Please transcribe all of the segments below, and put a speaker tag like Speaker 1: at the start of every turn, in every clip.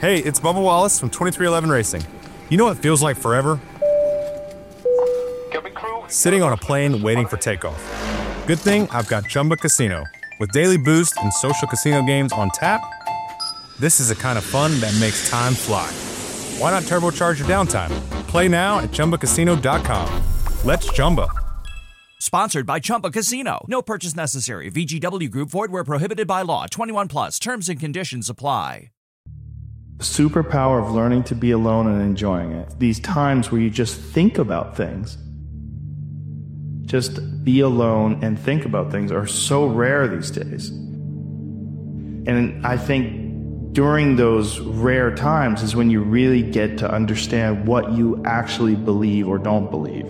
Speaker 1: Hey, it's Bubba Wallace from 2311 Racing. You know what feels like forever? Sitting on a plane waiting for takeoff. Good thing I've got Chumba Casino. With daily boost and social casino games on tap, this is the kind of fun that makes time fly. Why not turbocharge your downtime? Play now at ChumbaCasino.com. Let's Chumba.
Speaker 2: Sponsored by Chumba Casino. No purchase necessary. VGW Group. Void where prohibited by law. 21 plus. Terms and conditions apply.
Speaker 3: The superpower of learning to be alone and enjoying it. These times where you just think about things. Just be alone and think about things are so rare these days. And I think during those rare times is when you really get to understand what you actually believe or don't believe.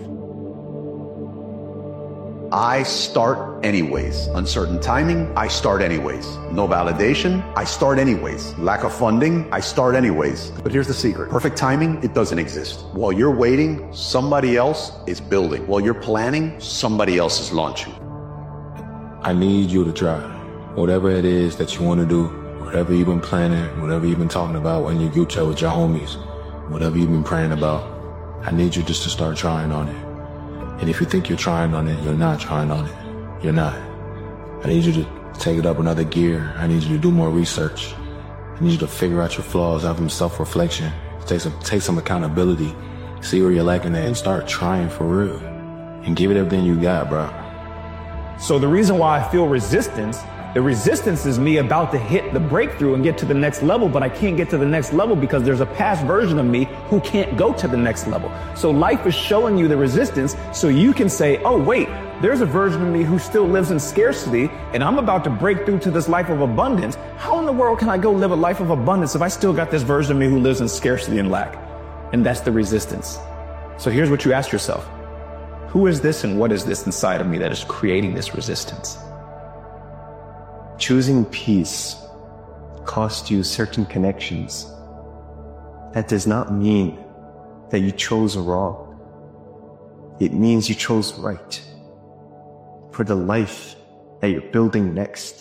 Speaker 4: I start anyways. Uncertain timing, I start anyways. No validation, I start anyways. Lack of funding, I start anyways. But here's the secret. Perfect timing, it doesn't exist. While you're waiting, somebody else is building. While you're planning, somebody else is launching.
Speaker 5: I need you to try. Whatever it is that you want to do, whatever you've been planning, whatever you've been talking about when you get with your homies, whatever you've been praying about, I need you just to start trying on it. And if you think you're trying on it, you're not trying on it. You're not. I need you to take it up another gear. I need you to do more research. I need you to figure out your flaws, have some self-reflection, take some accountability, see where you're lacking at, and start trying for real. And give it everything you got, bro.
Speaker 6: So the reason why I feel resistance, the resistance is me about to hit the breakthrough and get to the next level, but I can't get to the next level because there's a past version of me who can't go to the next level. So life is showing you the resistance so you can say, oh, wait, there's a version of me who still lives in scarcity and I'm about to break through to this life of abundance. How in the world can I go live a life of abundance if I still got this version of me who lives in scarcity and lack? And that's the resistance. So here's what you ask yourself. Who is this and what is this inside of me that is creating this resistance?
Speaker 7: Choosing peace cost you certain connections. That does not mean that you chose wrong. It means you chose right for the life that you're building next.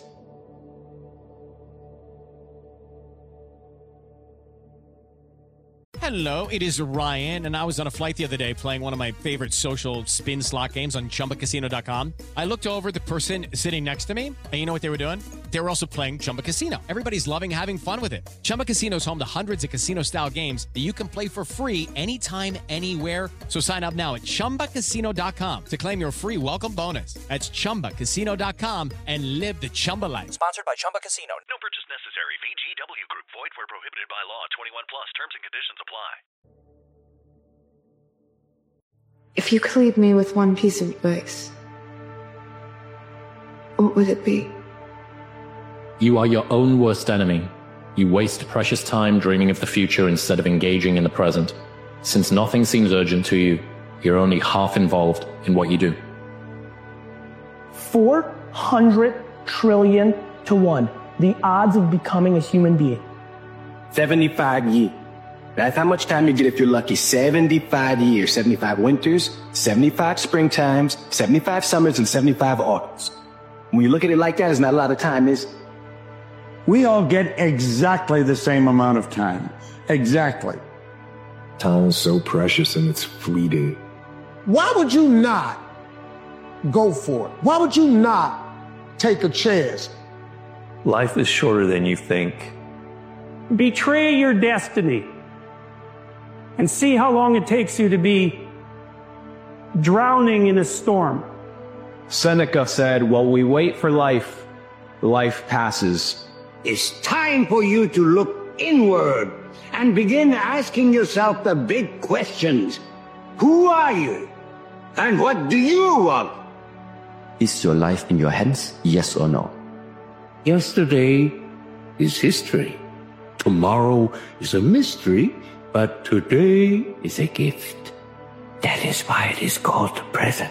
Speaker 8: Hello, it is Ryan, and I was on a flight the other day playing one of my favorite social spin slot games on ChumbaCasino.com. I looked over at the person sitting next to me, and you know what they were doing? They were also playing Chumba Casino. Everybody's loving having fun with it. Chumba Casino is home to hundreds of casino-style games that you can play for free anytime, anywhere. So sign up now at ChumbaCasino.com to claim your free welcome bonus. That's ChumbaCasino.com and live the Chumba life.
Speaker 2: Sponsored by Chumba Casino.
Speaker 9: No purchase necessary. VGW Group. Void where prohibited by law. 21 plus. Terms and conditions apply.
Speaker 10: If you could leave me with one piece of advice, what would it be?
Speaker 11: You are your own worst enemy. You waste precious time dreaming of the future instead of engaging in the present. Since nothing seems urgent to you, you're only half involved in what you do.
Speaker 12: 400 trillion to 1. The odds of becoming a human being.
Speaker 13: 75 years. That's how much time you get if you're lucky. 75 years. 75 winters, 75 springtimes, 75 summers, and 75 autumns. When you look at it like that, it's not a lot of time, is it?
Speaker 14: We all get exactly the same amount of time. Exactly.
Speaker 5: Time is so precious and it's fleeting.
Speaker 15: Why would you not go for it? Why would you not take a chance?
Speaker 16: Life is shorter than you think.
Speaker 12: Betray your destiny and see how long it takes you to be drowning in a storm.
Speaker 6: Seneca said, while we wait for life, life passes.
Speaker 17: It's time for you to look inward and begin asking yourself the big questions. Who are you? And what do you want?
Speaker 18: Is your life in your hands, yes or no?
Speaker 19: Yesterday is history. Tomorrow is a mystery, but today is a gift. That is why it is called the present.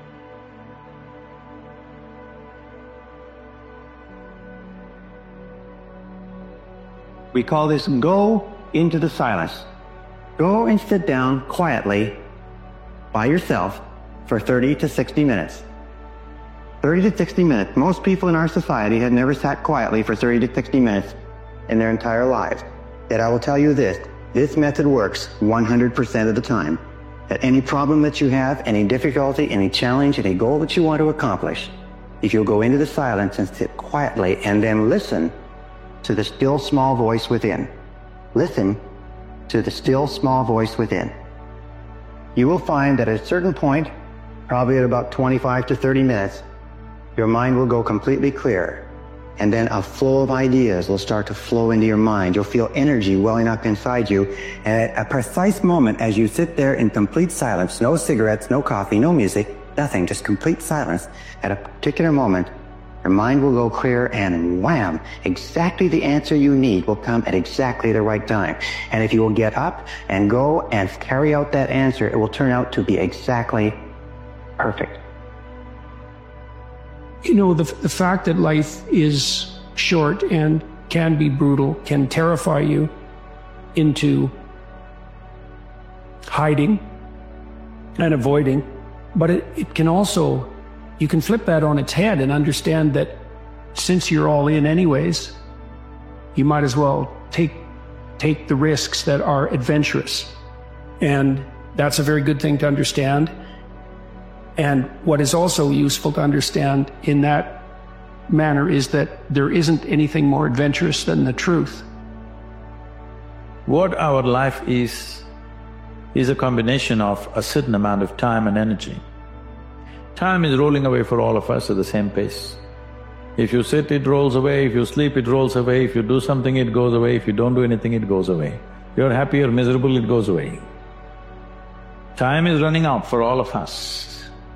Speaker 17: We call this go into the silence. Go and sit down quietly by yourself for 30 to 60 minutes. 30 to 60 minutes. Most people in our society have never sat quietly for 30 to 60 minutes in their entire lives. that I will tell you this method works 100% of the time. That any problem that you have, any difficulty, any challenge, any goal that you want to accomplish, if you'll go into the silence and sit quietly and then listen to the still small voice within. Listen to the still small voice within. You will find that at a certain point, probably at about 25 to 30 minutes, your mind will go completely clear. And then a flow of ideas will start to flow into your mind. You'll feel energy welling up inside you. And at a precise moment, as you sit there in complete silence, no cigarettes, no coffee, no music, nothing, just complete silence, at a particular moment, your mind will go clear and wham, exactly the answer you need will come at exactly the right time. And if you will get up and go and carry out that answer, it will turn out to be exactly perfect.
Speaker 12: You know, the fact that life is short and can be brutal can terrify you into hiding and avoiding, but it can also, you can flip that on its head and understand that since you're all in anyways, you might as well take the risks that are adventurous. And that's a very good thing to understand. And what is also useful to understand in that manner is that there isn't anything more adventurous than the truth.
Speaker 20: What our life is a combination of a certain amount of time and energy. Time is rolling away for all of us at the same pace. If you sit, it rolls away. If you sleep, it rolls away. If you do something, it goes away. If you don't do anything, it goes away. You're happy or miserable, it goes away. Time is running out for all of us.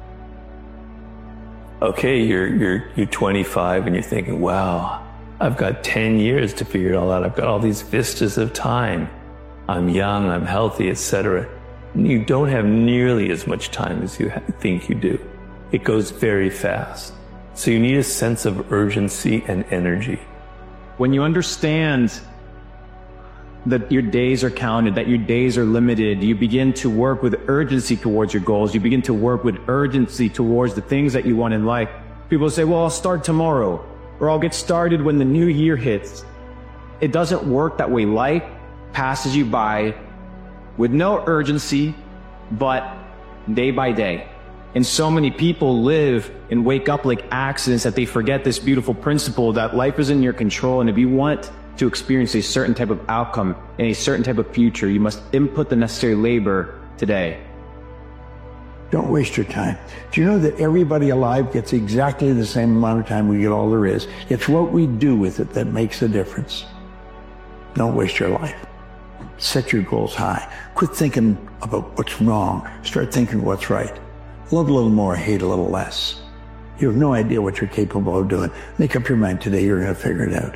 Speaker 16: Okay, you're 25 and you're thinking, wow, I've got 10 years to figure it all out. I've got all these vistas of time. I'm young, I'm healthy, etc. You don't have nearly as much time as you think you do. It goes very fast. So you need a sense of urgency and energy.
Speaker 6: When you understand that your days are counted, that your days are limited, you begin to work with urgency towards your goals. You begin to work with urgency towards the things that you want in life. People say, well, I'll start tomorrow, or I'll get started when the new year hits. It doesn't work that way. Life passes you by with no urgency, but day by day. And so many people live and wake up like accidents that they forget this beautiful principle that life is in your control. And if you want to experience a certain type of outcome and a certain type of future, you must input the necessary labor today.
Speaker 14: Don't waste your time. Do you know that everybody alive gets exactly the same amount of time we get all there is? It's what we do with it that makes the difference. Don't waste your life. Set your goals high. Quit thinking about what's wrong. Start thinking what's right. Love a little more, hate a little less. You have no idea what you're capable of doing. Make up your mind today, you're going to figure it out.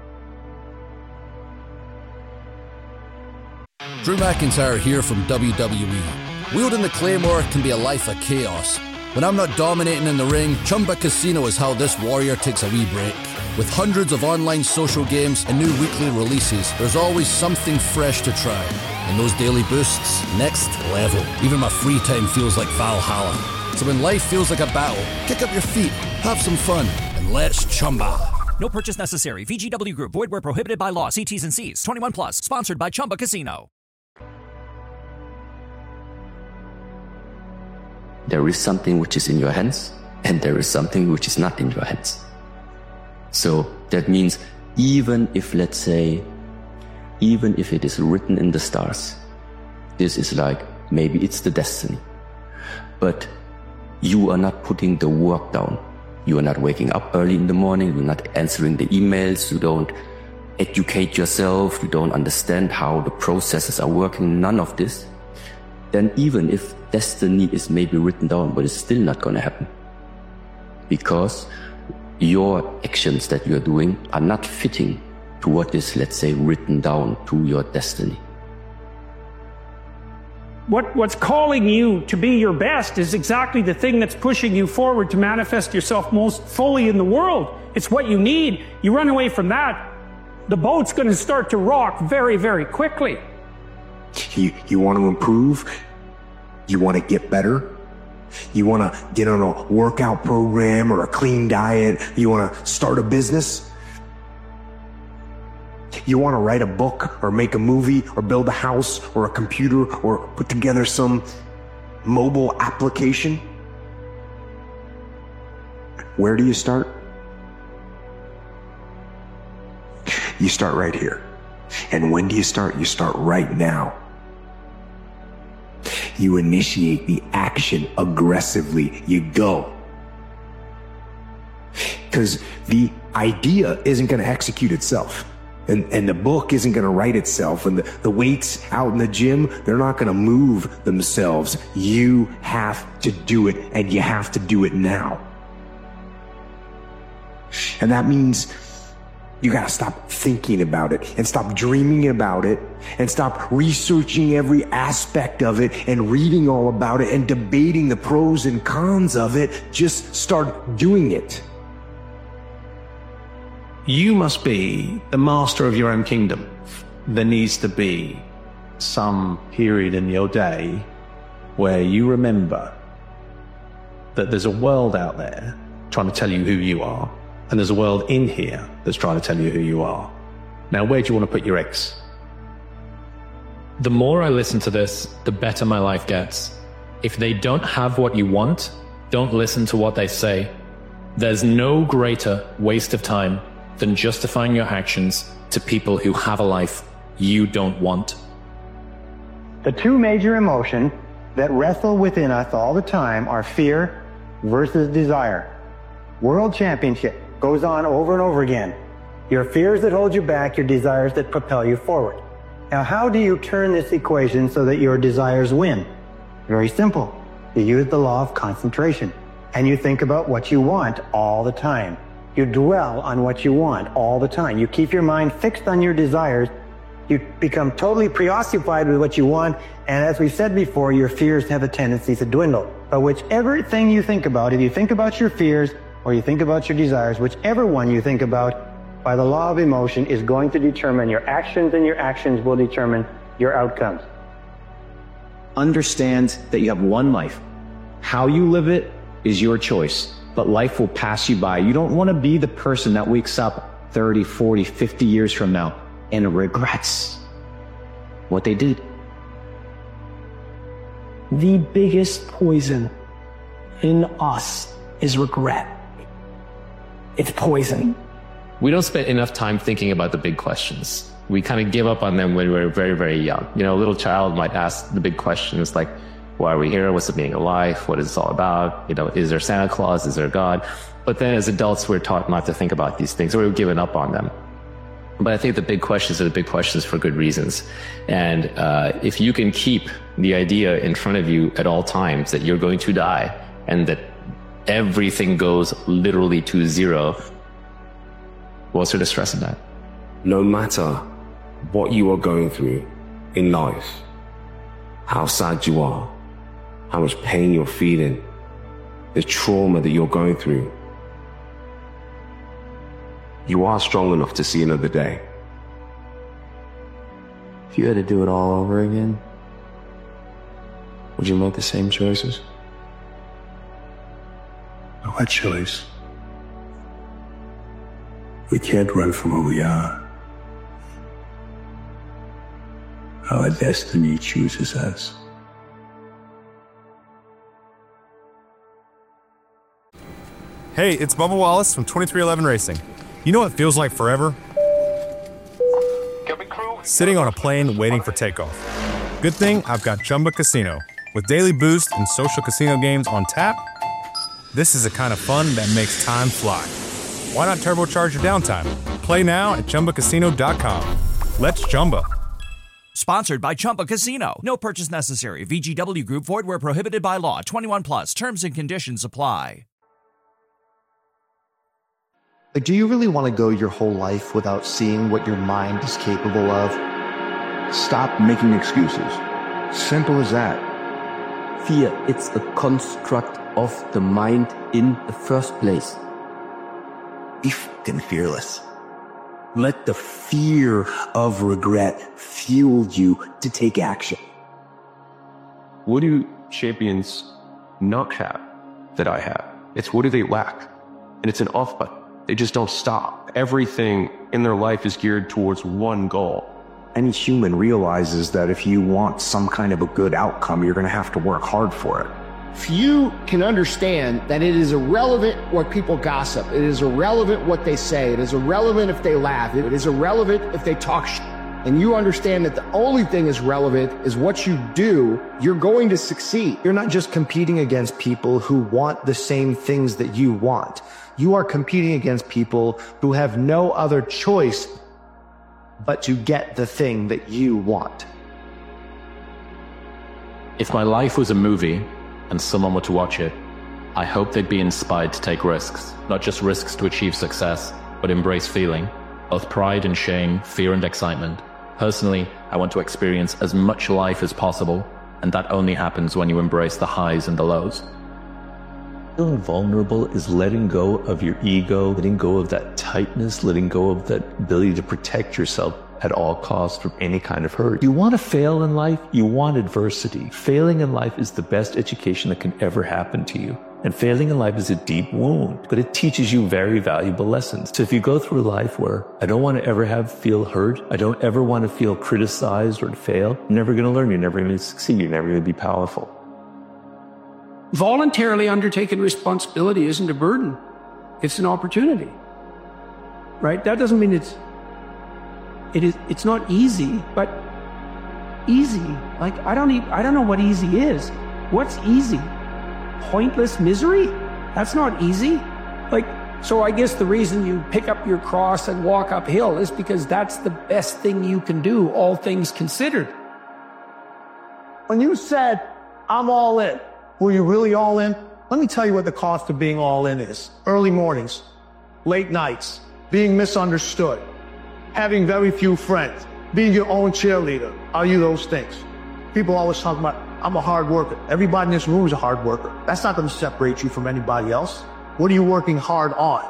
Speaker 21: Drew McIntyre here from WWE. Wielding the Claymore can be a life of chaos. When I'm not dominating in the ring, Chumba Casino is how this warrior takes a wee break. With hundreds of online social games and new weekly releases, there's always something fresh to try. And those daily boosts, next level. Even my free time feels like Valhalla. So when life feels like a battle, kick up your feet, have some fun, and let's Chumba.
Speaker 2: No purchase necessary. VGW Group. Void where prohibited by law. See T's and C's. 21 plus. Sponsored by Chumba Casino.
Speaker 18: There is something which is in your hands, and there is something which is not in your hands. So that means even if, let's say, even if it is written in the stars, this is like, maybe it's the destiny. But you are not putting the work down. You are not waking up early in the morning, you're not answering the emails, you don't educate yourself, you don't understand how the processes are working, none of this. Then even if destiny is maybe written down, but it's still not going to happen. Because your actions that you're doing are not fitting to what is, let's say, written down to your destiny.
Speaker 12: What's calling you to be your best is exactly the thing that's pushing you forward to manifest yourself most fully in the world. It's what you need. You run away from that, the boat's going to start to rock very, very quickly.
Speaker 22: You want to improve? You want to get better? You want to get on a workout program or a clean diet? You want to start a business? You want to write a book or make a movie or build a house or a computer or put together some mobile application? Where do you start? You start right here. And when do you start? You start right now. You initiate the action aggressively. You go. Because the idea isn't going to execute itself. And the book isn't going to write itself. And the weights out in the gym, they're not going to move themselves. You have to do it, and you have to do it now. And that means you gotta stop thinking about it and stop dreaming about it and stop researching every aspect of it and reading all about it and debating the pros and cons of it. Just start doing it.
Speaker 6: You must be the master of your own kingdom. There needs to be some period in your day where you remember that there's a world out there trying to tell you who you are. And there's a world in here that's trying to tell you who you are. Now, where do you want to put your eggs?
Speaker 11: The more I listen to this, the better my life gets. If they don't have what you want, don't listen to what they say. There's no greater waste of time than justifying your actions to people who have a life you don't want.
Speaker 17: The two major emotions that wrestle within us all the time are fear versus desire. World Championship goes on over and over again. Your fears that hold you back, your desires that propel you forward. Now, how do you turn this equation so that your desires win? Very simple. You use the law of concentration, and you think about what you want all the time. You dwell on what you want all the time. You keep your mind fixed on your desires. You become totally preoccupied with what you want, and as we've said before, your fears have a tendency to dwindle. But whichever thing you think about, if you think about your fears, or you think about your desires, whichever one you think about, by the law of emotion, is going to determine your actions, and your actions will determine your outcomes.
Speaker 1: Understand that you have one life. How you live it is your choice, but life will pass you by. You don't want to be the person that wakes up 30, 40, 50 years from now and regrets what they did.
Speaker 12: The biggest poison in us is regret. It's poison.
Speaker 11: We don't spend enough time thinking about the big questions. We kind of give up on them when we're very, very young. You know, a little child might ask the big questions like, why are we here? What's the meaning of life? What is this all about? You know, is there Santa Claus? Is there God? But then as adults, we're taught not to think about these things, or we've given up on them. But I think the big questions are the big questions for good reasons. And if you can keep the idea in front of you at all times that you're going to die and that everything goes literally to zero, what's the stress in that?
Speaker 22: No matter what you are going through in life, how sad you are, how much pain you're feeling, the trauma that you're going through, you are strong enough to see another day.
Speaker 5: If you had to do it all over again, would you make the same choices?
Speaker 14: What choice? We can't run from who we are. Our destiny chooses us.
Speaker 3: Hey, it's Bubba Wallace from 2311 Racing. You know what feels like forever? Sitting on a plane waiting for takeoff. Good thing I've got Chumba Casino. With daily boost and social casino games on tap, this is the kind of fun that makes time fly. Why not turbocharge your downtime? Play now at ChumbaCasino.com. Let's Chumba.
Speaker 2: Sponsored by Chumba Casino. No purchase necessary. VGW Group. Void where prohibited by law. 21 plus. Terms and conditions apply.
Speaker 23: Like, do you really want to go your whole life without seeing what your mind is capable of?
Speaker 4: Stop making excuses. Simple as that.
Speaker 18: Fear, it's a construct of the mind in the first place.
Speaker 22: Be fucking fearless. Let the fear of regret fuel you to take action.
Speaker 7: What do champions not have that I have? It's what do they lack? And it's an off button. They just don't stop.
Speaker 8: everything in their life is geared towards one goal.
Speaker 22: Any human realizes that if you want some kind of a good outcome, you're going to have to work hard for it.
Speaker 15: If you can understand that it is irrelevant what people gossip, it is irrelevant what they say, it is irrelevant if they laugh, it is irrelevant if they talk shit, and you understand that the only thing is relevant is what you do, you're going to succeed.
Speaker 7: You're not just competing against people who want the same things that you want. You are competing against people who have no other choice but to get the thing that you want.
Speaker 11: If my life was a movie and someone were to watch it, I hope they'd be inspired to take risks, not just risks to achieve success, but embrace feeling, both pride and shame, fear and excitement. Personally, I want to experience as much life as possible, and that only happens when you embrace the highs and the lows.
Speaker 16: Feeling vulnerable is letting go of your ego, letting go of that tightness, letting go of that ability to protect yourself at all costs from any kind of hurt. You want to fail in life? You want adversity. Failing in life is the best education that can ever happen to you. And failing in life is a deep wound, but it teaches you very valuable lessons. So if you go through life where I don't want to ever feel hurt, I don't ever want to feel criticized or to fail, you're never going to learn, you're never going to succeed, you're never going to be powerful.
Speaker 12: Voluntarily undertaken responsibility isn't a burden. It's an opportunity. Right? That doesn't mean it's not easy, but easy. Like, I don't know what easy is. What's easy? Pointless misery? That's not easy. Like, so I guess the reason you pick up your cross and walk uphill is because that's the best thing you can do, all things considered.
Speaker 14: When you said, I'm all in, were you really all in? Let me tell you what the cost of being all in is. Early mornings, late nights, being misunderstood, having very few friends, being your own cheerleader. Are you those things? People always talk about, I'm a hard worker. Everybody in this room is a hard worker. That's not going to separate you from anybody else. What are you working hard on?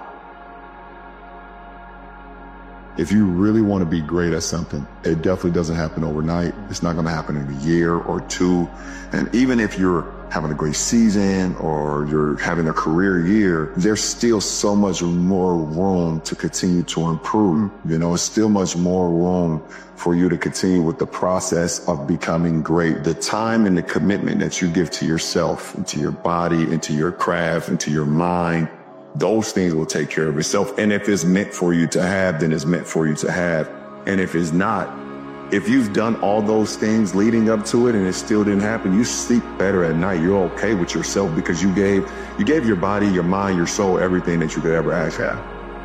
Speaker 9: If you really want to be great at something, it definitely doesn't happen overnight. It's not going to happen in a year or two. And even if you're having a great season or you're having a career year, there's still so much more room to continue to improve. You know, it's still much more room for you to continue with the process of becoming great. The time and the commitment that you give to yourself, and to your body, and to your craft, and to your mind, those things will take care of itself. And if it's meant for you to have, then it's meant for you to have. And if it's not, if you've done all those things leading up to it and it still didn't happen, you sleep better at night. You're okay with yourself because you gave your body, your mind, your soul, everything that you could ever ask for.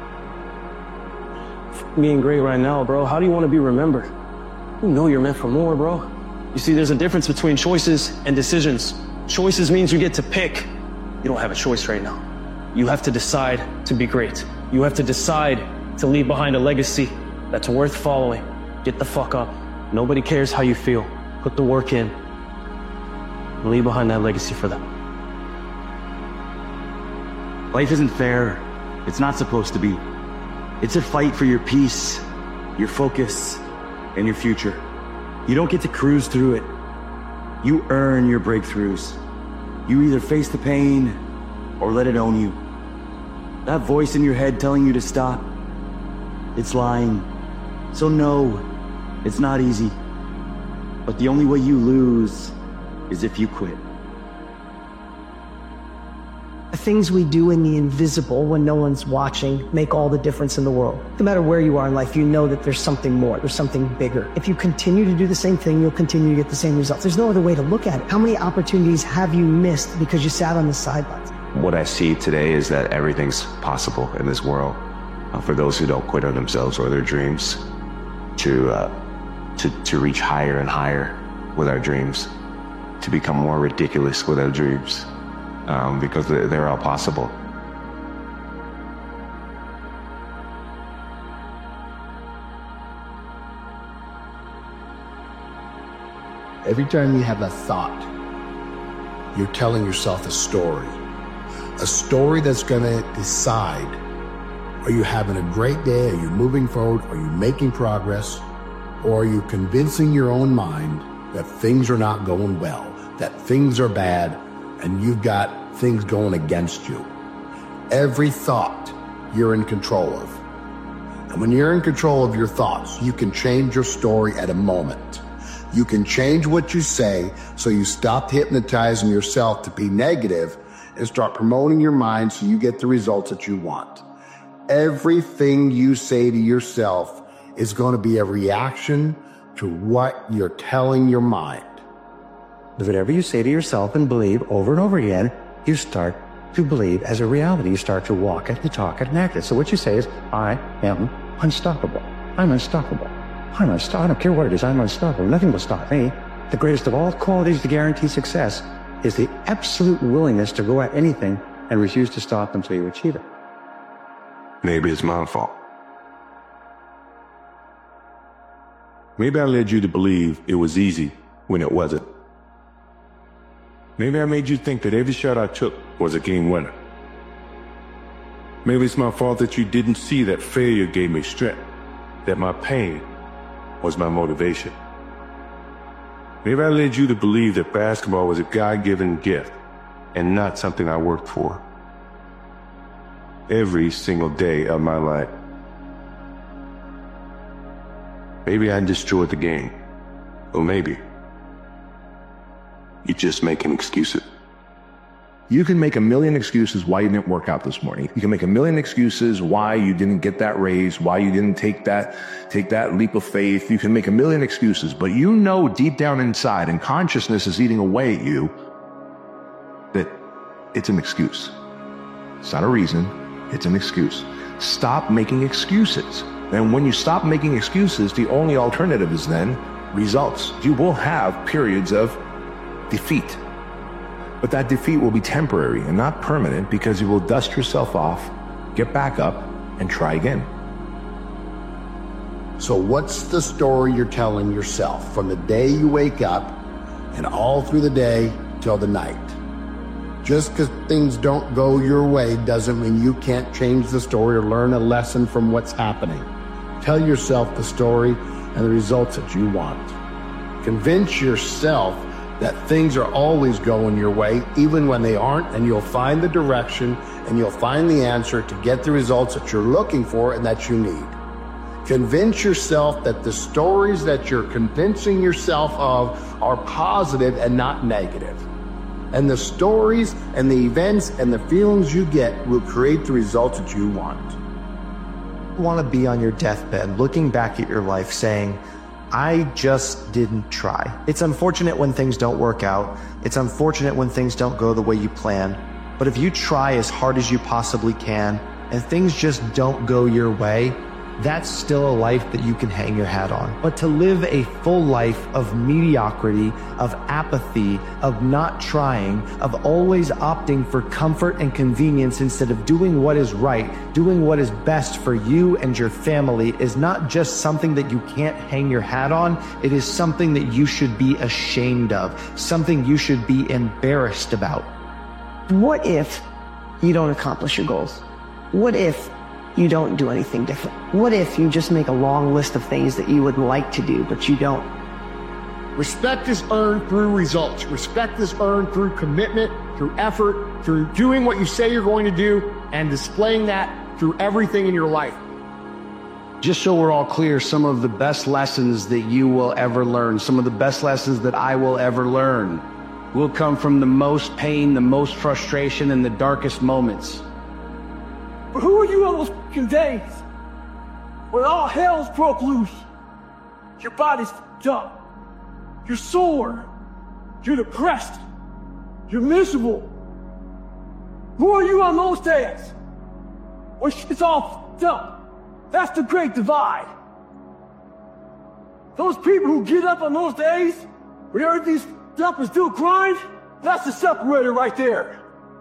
Speaker 10: Being great right now, bro, how do you want to be remembered? You know you're meant for more, bro. You see, there's a difference between choices and decisions. Choices means you get to pick. You don't have a choice right now. You have to decide to be great. You have to decide to leave behind a legacy that's worth following. Get the fuck up. Nobody cares how you feel. Put the work in. And leave behind that legacy for them.
Speaker 24: Life isn't fair. It's not supposed to be. It's a fight for your peace, your focus, and your future. You don't get to cruise through it. You earn your breakthroughs. You either face the pain or let it own you. That voice in your head telling you to stop, it's lying. So no, it's not easy. But the only way you lose is if you quit.
Speaker 25: The things we do in the invisible when no one's watching make all the difference in the world. No matter where you are in life, you know that there's something more, there's something bigger. If you continue to do the same thing, you'll continue to get the same results. There's no other way to look at it. How many opportunities have you missed because you sat on the sidelines?
Speaker 26: What I see today is that everything's possible in this world for those who don't quit on themselves or their dreams to reach higher and higher with our dreams, to become more ridiculous with our dreams, because they're all possible.
Speaker 15: Every time you have a thought, you're telling yourself a story that's going to decide, are you having a great day? Are you moving forward? Are you making progress? Or are you convincing your own mind that things are not going well, that things are bad, and you've got things going against you? Every thought you're in control of. And when you're in control of your thoughts, you can change your story at a moment. You can change what you say so you stop hypnotizing yourself to be negative and start promoting your mind so you get the results that you want. Everything you say to yourself is going to be a reaction to what you're telling your mind.
Speaker 6: Whatever you say to yourself and believe over and over again, you start to believe as a reality. You start to walk it, you talk it, and act it. So what you say is, I am unstoppable. I'm unstoppable. I'm unstoppable. I don't care what it is. I'm unstoppable. Nothing will stop me. The greatest of all qualities to guarantee success is the absolute willingness to go at anything and refuse to stop until you achieve it.
Speaker 5: Maybe it's my fault. Maybe I led you to believe it was easy when it wasn't. Maybe I made you think that every shot I took was a game winner. Maybe it's my fault that you didn't see that failure gave me strength, that my pain was my motivation. Maybe I led you to believe that basketball was a God-given gift and not something I worked for. Every single day of my life. Maybe I destroyed the game. Or maybe you're just making excuses.
Speaker 13: You can make a million excuses why you didn't work out this morning. You can make a million excuses why you didn't get that raise, why you didn't take that leap of faith. You can make a million excuses, but you know deep down inside, and consciousness is eating away at you, that it's an excuse. It's not a reason, it's an excuse. Stop making excuses. And when you stop making excuses, the only alternative is then results. You will have periods of defeat. But that defeat will be temporary and not permanent, because you will dust yourself off, get back up, and try again.
Speaker 15: So what's the story you're telling yourself from the day you wake up and all through the day till the night? Just because things don't go your way doesn't mean you can't change the story or learn a lesson from what's happening. Tell yourself the story and the results that you want. Convince yourself that things are always going your way, even when they aren't, and you'll find the direction and you'll find the answer to get the results that you're looking for and that you need. Convince yourself that the stories that you're convincing yourself of are positive and not negative. And the stories and the events and the feelings you get will create the results that you want.
Speaker 23: You want to be on your deathbed, looking back at your life saying, I just didn't try. It's unfortunate when things don't work out. It's unfortunate when things don't go the way you plan. But if you try as hard as you possibly can and things just don't go your way, that's still a life that you can hang your hat on. But to live a full life of mediocrity, of apathy, of not trying, of always opting for comfort and convenience instead of doing what is right, doing what is best for you and your family, is not just something that you can't hang your hat on. It is something that you should be ashamed of, something you should be embarrassed about.
Speaker 25: What if you don't accomplish your goals? What if you don't do anything different? What if you just make a long list of things that you would like to do, but you don't?
Speaker 15: Respect is earned through results. Respect is earned through commitment, through effort, through doing what you say you're going to do, and displaying that through everything in your life.
Speaker 12: Just so we're all clear, some of the best lessons that you will ever learn, some of the best lessons that I will ever learn, will come from the most pain, the most frustration, and the darkest moments.
Speaker 17: But who are you on those fucking days when all hell's broke loose? Your body's fucked up. You're sore. You're depressed. You're miserable. Who are you on those days when shit's all fucked up? That's the great divide. Those people who get up on those days when everything's fucked up and still grind, that's the separator right there.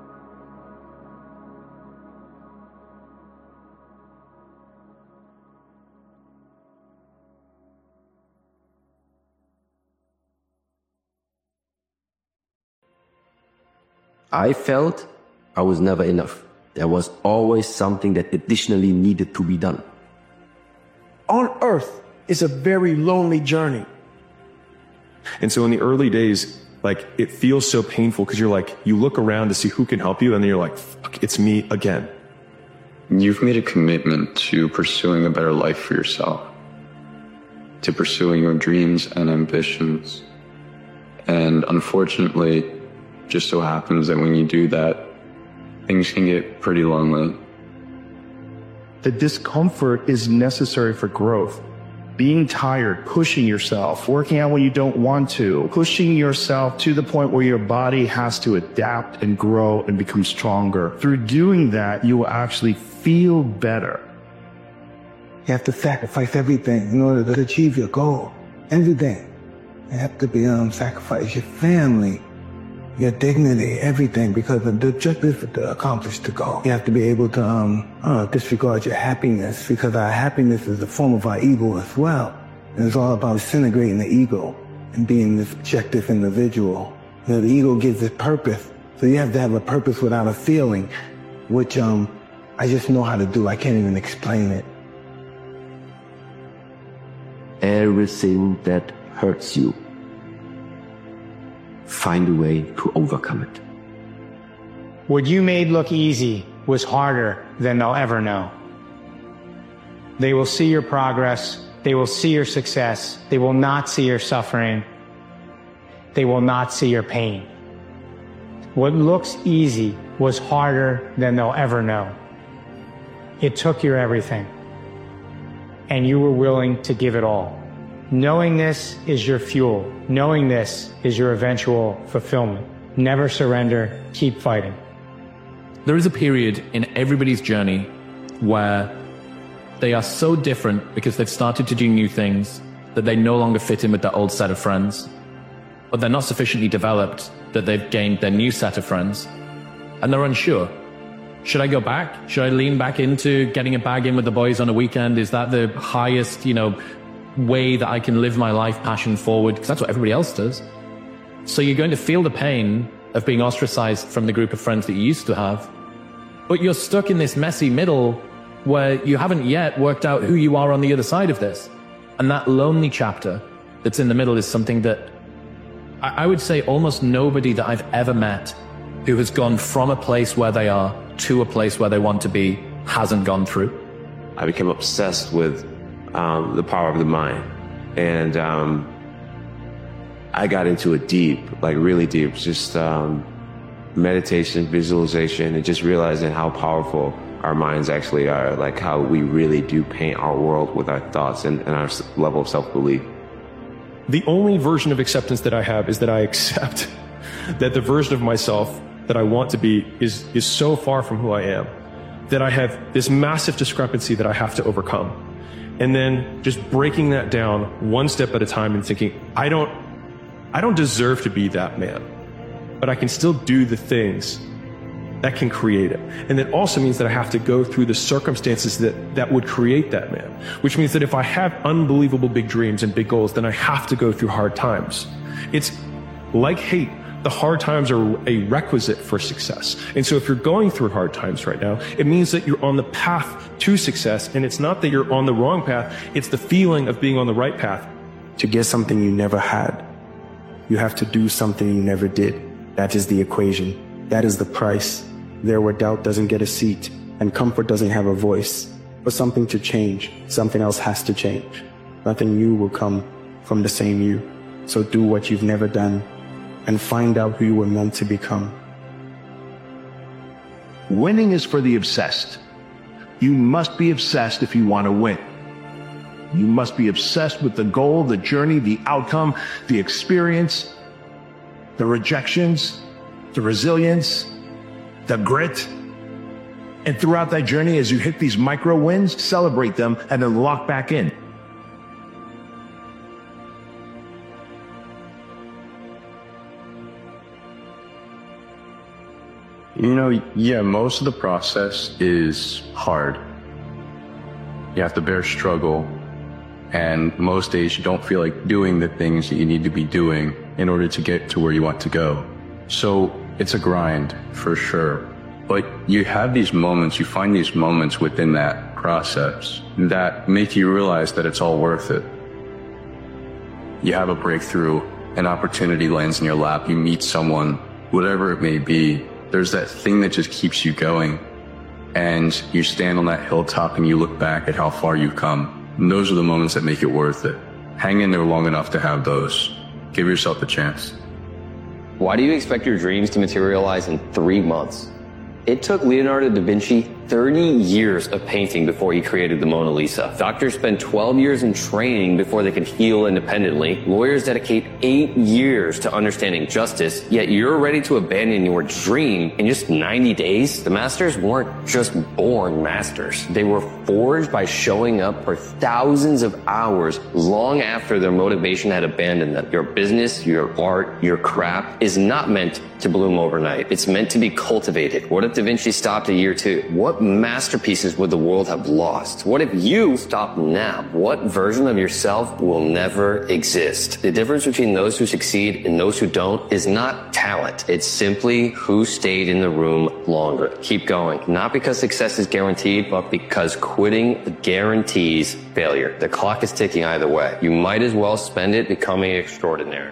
Speaker 18: I felt I was never enough. There was always something that additionally needed to be done.
Speaker 17: On Earth is a very lonely journey.
Speaker 8: And so in the early days, like, it feels so painful because you're like, you look around to see who can help you, and then you're like, fuck, it's me again.
Speaker 1: You've made a commitment to pursuing a better life for yourself, to pursuing your dreams and ambitions. And unfortunately, just so happens that when you do that, things can get pretty lonely.
Speaker 2: The discomfort is necessary for growth. Being tired, pushing yourself, working out when you don't want to, pushing yourself to the point where your body has to adapt and grow and become stronger. Through doing that, you will actually feel better.
Speaker 3: You have to sacrifice everything in order to achieve your goal. Everything. You have to be sacrifice your family, your dignity, everything, because the objective is to accomplish the goal. You have to be able to disregard your happiness, because our happiness is a form of our ego as well. And it's all about disintegrating the ego and being this objective individual. You know, the ego gives it purpose, so you have to have a purpose without a feeling, which I just know how to do. I can't even explain it.
Speaker 18: Everything that hurts you, find a way to overcome it.
Speaker 19: What you made look easy was harder than they'll ever know. They will see your progress. They will see your success. They will not see your suffering. They will not see your pain. What looks easy was harder than they'll ever know. It took your everything, and you were willing to give it all. Knowing this is your fuel. Knowing this is your eventual fulfillment. Never surrender. Keep fighting.
Speaker 11: There is a period in everybody's journey where they are so different because they've started to do new things that they no longer fit in with their old set of friends, but they're not sufficiently developed that they've gained their new set of friends, and they're unsure. Should I go back? Should I lean back into getting a bag in with the boys on a weekend? Is that the highest, way that I can live my life passion forward? Because that's what everybody else does. So you're going to feel the pain of being ostracized from the group of friends that you used to have, but you're stuck in this messy middle where you haven't yet worked out who you are on the other side of this. And that lonely chapter that's in the middle is something that I would say almost nobody that I've ever met who has gone from a place where they are to a place where they want to be hasn't gone through.
Speaker 26: I became obsessed with the power of the mind. And I got into it deep, like really deep, just meditation, visualization, and just realizing how powerful our minds actually are, like how we really do paint our world with our thoughts and our level of self-belief.
Speaker 8: The only version of acceptance that I have is that I accept that the version of myself that I want to be is so far from who I am, that I have this massive discrepancy that I have to overcome. And then just breaking that down one step at a time and thinking, I don't deserve to be that man, but I can still do the things that can create it. And that also means that I have to go through the circumstances that would create that man, which means that if I have unbelievable big dreams and big goals, then I have to go through hard times. It's like hate. The hard times are a requisite for success. And so if you're going through hard times right now, it means that you're on the path to success. And it's not that you're on the wrong path. It's the feeling of being on the right path.
Speaker 7: To get something you never had, you have to do something you never did. That is the equation. That is the price. There where doubt doesn't get a seat and comfort doesn't have a voice. For something to change, something else has to change. Nothing new will come from the same you. So do what you've never done and find out who you were meant to become.
Speaker 13: Winning is for the obsessed. You must be obsessed if you want to win. You must be obsessed with the goal, the journey, the outcome, the experience, the rejections, the resilience, the grit. And throughout that journey, as you hit these micro wins, celebrate them and then lock back in.
Speaker 1: Yeah, most of the process is hard. You have to bear struggle, and most days you don't feel like doing the things that you need to be doing in order to get to where you want to go. So it's a grind, for sure. But you have these moments, you find these moments within that process that make you realize that it's all worth it. You have a breakthrough, an opportunity lands in your lap, you meet someone, whatever it may be. There's that thing that just keeps you going. and you stand on that hilltop and you look back at how far you've come. And those are the moments that make it worth it. Hang in there long enough to have those. Give yourself a chance.
Speaker 4: Why do you expect your dreams to materialize in 3 months? It took Leonardo da Vinci 30 years of painting before he created the Mona Lisa. Doctors spend 12 years in training before they can heal independently. Lawyers dedicate 8 years to understanding justice, yet you're ready to abandon your dream in just 90 days? The masters weren't just born masters. They were forged by showing up for thousands of hours long after their motivation had abandoned them. Your business, your art, your craft is not meant to bloom overnight. It's meant to be cultivated. What if Da Vinci stopped at year 2? What masterpieces would the world have lost? What if you stopped now? What version of yourself will never exist? The difference between those who succeed and those who don't is not talent. It's simply who stayed in the room longer. Keep going. Not because success is guaranteed, but because quitting guarantees failure. The clock is ticking either way. You might as well spend it becoming extraordinary.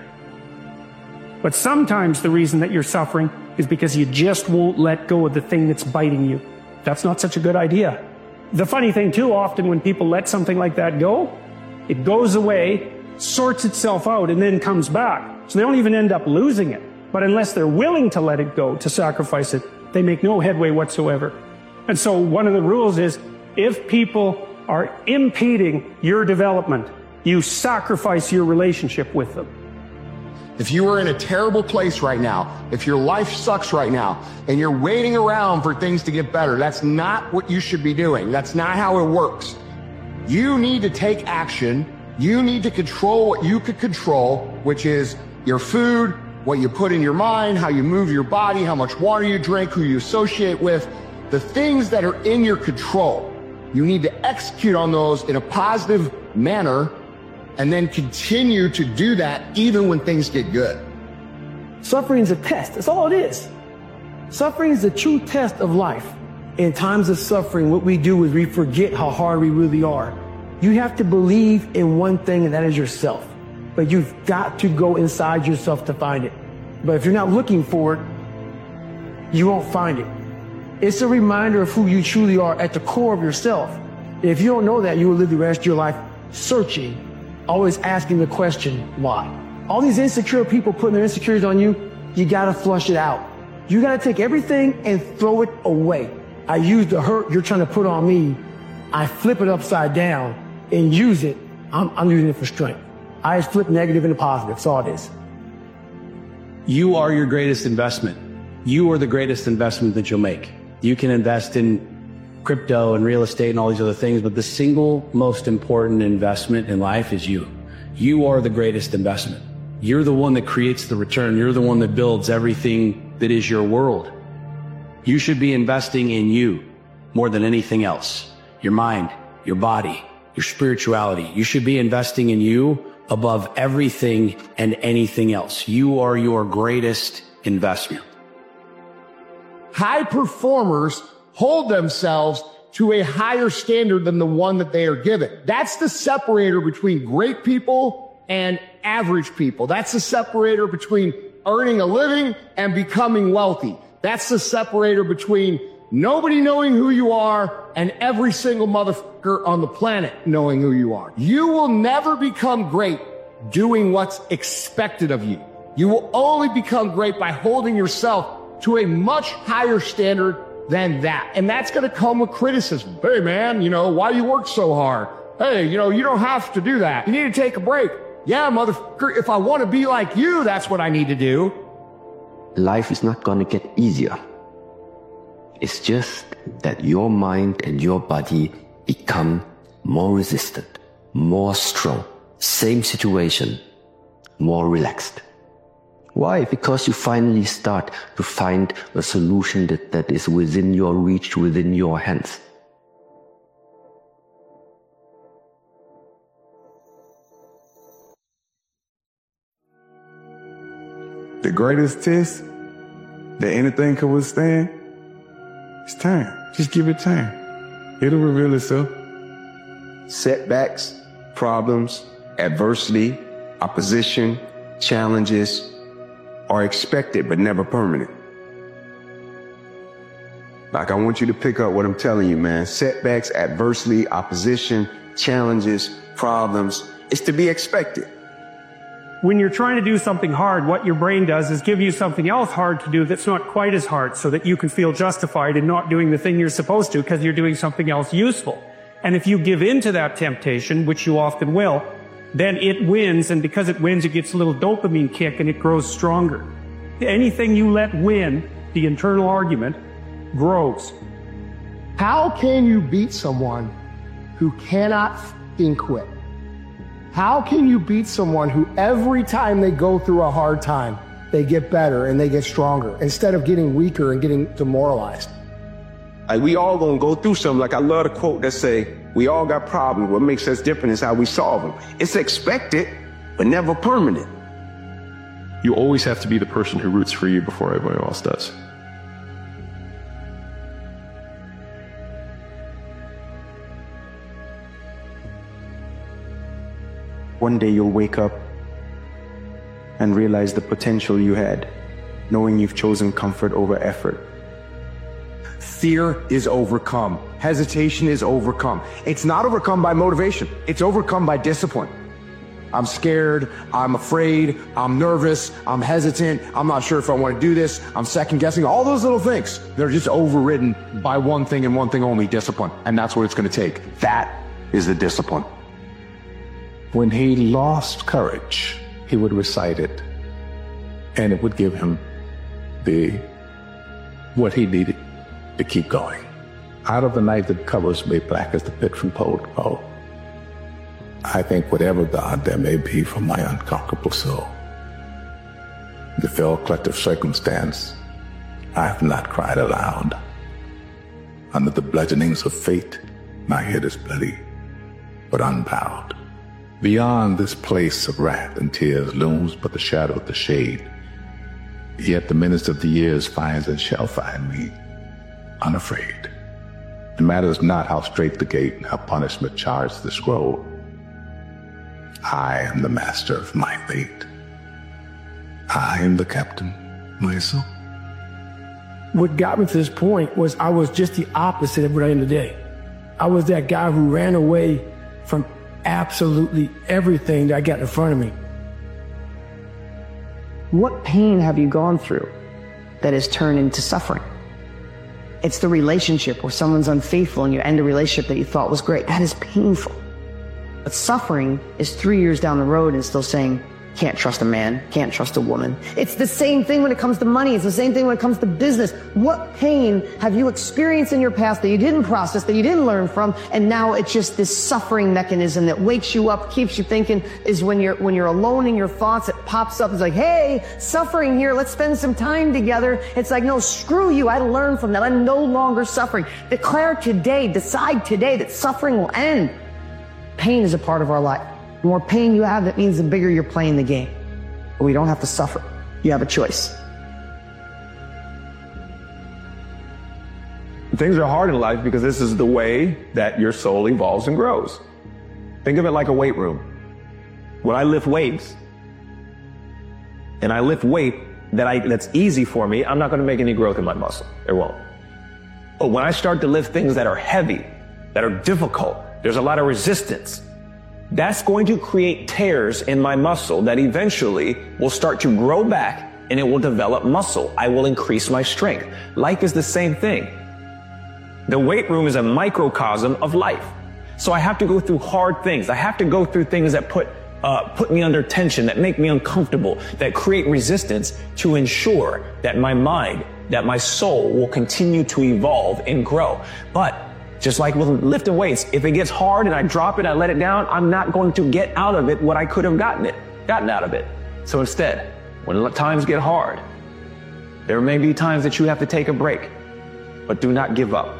Speaker 12: But sometimes the reason that you're suffering is because you just won't let go of the thing that's biting you. That's not such a good idea. The funny thing too, often when people let something like that go, it goes away, sorts itself out, and then comes back. So they don't even end up losing it. But unless they're willing to let it go, to sacrifice it, they make no headway whatsoever. And so one of the rules is, if people are impeding your development, you sacrifice your relationship with them.
Speaker 15: If you are in a terrible place right now, if your life sucks right now, and you're waiting around for things to get better, that's not what you should be doing. That's not how it works. You need to take action. You need to control what you could control, which is your food, what you put in your mind, how you move your body, how much water you drink, who you associate with, the things that are in your control. You need to execute on those in a positive manner and then continue to do that even when things get good.
Speaker 25: Suffering is a test. That's all it is. Suffering is the true test of life. In times of suffering, what we do is we forget how hard we really are. You have to believe in one thing, and that is yourself. But you've got to go inside yourself to find it. But if you're not looking for it, you won't find it. It's a reminder of who you truly are at the core of yourself. If you don't know that, you will live the rest of your life searching, always asking the question, why? All these insecure people putting their insecurities on you, you gotta flush it out. You gotta take everything and throw it away. I use the hurt you're trying to put on me, I flip it upside down and use it. I'm using it for strength. I just flip negative into positive, that's all it is.
Speaker 6: You are your greatest investment. You are the greatest investment that you'll make. You can invest in crypto and real estate and all these other things, but the single most important investment in life is you. You are the greatest investment. You're the one that creates the return. You're the one that builds everything that is your world. You should be investing in you more than anything else. Your mind, your body, your spirituality. You should be investing in you above everything and anything else. You are your greatest investment.
Speaker 15: High performers hold themselves to a higher standard than the one that they are given. That's the separator between great people and average people. That's the separator between earning a living and becoming wealthy. That's the separator between nobody knowing who you are and every single motherfucker on the planet knowing who you are. You will never become great doing what's expected of you. You will only become great by holding yourself to a much higher standard than that. And that's going to come with criticism. Hey man, why do you work so hard? Hey, you don't have to do that. You need to take a break. Yeah, motherfucker, if I want to be like you, that's what I need to do.
Speaker 18: Life is not going to get easier. It's just that your mind and your body become more resistant, more strong. Same situation, more relaxed. Why? Because you finally start to find a solution that is within your reach, within your hands.
Speaker 14: The greatest test that anything can withstand is time. Just give it time. It'll reveal itself.
Speaker 16: Setbacks, problems, adversity, opposition, challenges are expected but never permanent. Like, I want you to pick up what I'm telling you, man. Setbacks, adversity, opposition, challenges, problems. It's to be expected.
Speaker 12: When you're trying to do something hard, what your brain does is give you something else hard to do that's not quite as hard, so that you can feel justified in not doing the thing you're supposed to because you're doing something else useful. And if you give in to that temptation, which you often will, then it wins, and because it wins, it gets a little dopamine kick and it grows stronger. Anything you let win, the internal argument, grows.
Speaker 15: How can you beat someone who cannot f***ing quit? How can you beat someone who every time they go through a hard time, they get better and they get stronger instead of getting weaker and getting demoralized?
Speaker 16: Like, we all gonna go through something. Like, I love the quote that say, we all got problems. What makes us different is how we solve them. It's expected, but never permanent.
Speaker 8: You always have to be the person who roots for you before everyone else does.
Speaker 23: One day you'll wake up and realize the potential you had, knowing you've chosen comfort over effort.
Speaker 13: Fear is overcome. Hesitation is overcome. It's not overcome by motivation. It's overcome by discipline. I'm scared. I'm afraid. I'm nervous. I'm hesitant. I'm not sure if I want to do this. I'm second guessing. All those little things, they're just overridden by one thing and one thing only, discipline. And that's what it's going to take. That is the discipline.
Speaker 5: When he lost courage, he would recite it, and it would give him what he needed to keep going. Out of the night that covers me, black as the pit from pole to pole, I think whatever God there may be for my unconquerable soul, the fell collective circumstance, I have not cried aloud. Under the bludgeonings of fate, my head is bloody, but unbowed. Beyond this place of wrath and tears looms but the shadow of the shade. Yet the menace of the years finds and shall find me unafraid. It matters not how straight the gate and how punishment charts the scroll. I am the master of my fate. I am the captain myself.
Speaker 17: What got me to this point was I was just the opposite of what I am today. I was that guy who ran away from absolutely everything that I got in front of me.
Speaker 25: What pain have you gone through that has turned into suffering? It's the relationship where someone's unfaithful and you end a relationship that you thought was great. That is painful. But suffering is 3 years down the road and still saying, can't trust a man, can't trust a woman. It's the same thing when it comes to money. It's the same thing when it comes to business. What pain have you experienced in your past that you didn't process, that you didn't learn from, and now it's just this suffering mechanism that wakes you up, keeps you thinking, is when you're alone in your thoughts, it pops up. It's like, hey, suffering here, let's spend some time together. It's like, no, screw you. I learned from that. I'm no longer suffering. Declare today, decide today that suffering will end. Pain is a part of our life. The more pain you have, that means the bigger you're playing the game. But we don't have to suffer. You have a choice.
Speaker 9: Things are hard in life because this is the way that your soul evolves and grows. Think of it like a weight room. When I lift weights, and I lift weight that's easy for me, I'm not going to make any growth in my muscle. There won't. But when I start to lift things that are heavy, that are difficult, there's a lot of resistance. That's going to create tears in my muscle that eventually will start to grow back and it will develop muscle. I will increase my strength. Life is the same thing. The weight room is a microcosm of life. So I have to go through hard things. I have to go through things that put me under tension, that make me uncomfortable, that create resistance to ensure that my mind, that my soul will continue to evolve and grow. But just like with lifting weights, if it gets hard and I drop it, I let it down, I'm not going to get out of it what I could have gotten out of it. So instead, when times get hard, there may be times that you have to take a break, but do not give up.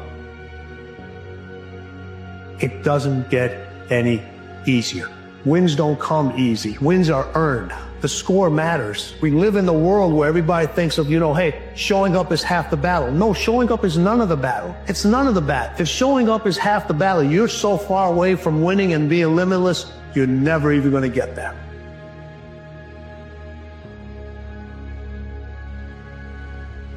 Speaker 2: It doesn't get any easier. Wins don't come easy. Wins are earned. The score matters. We live in the world where everybody thinks of, hey, showing up is half the battle. No, showing up is none of the battle. It's none of the battle. If showing up is half the battle, you're so far away from winning and being limitless, you're never even going to get there.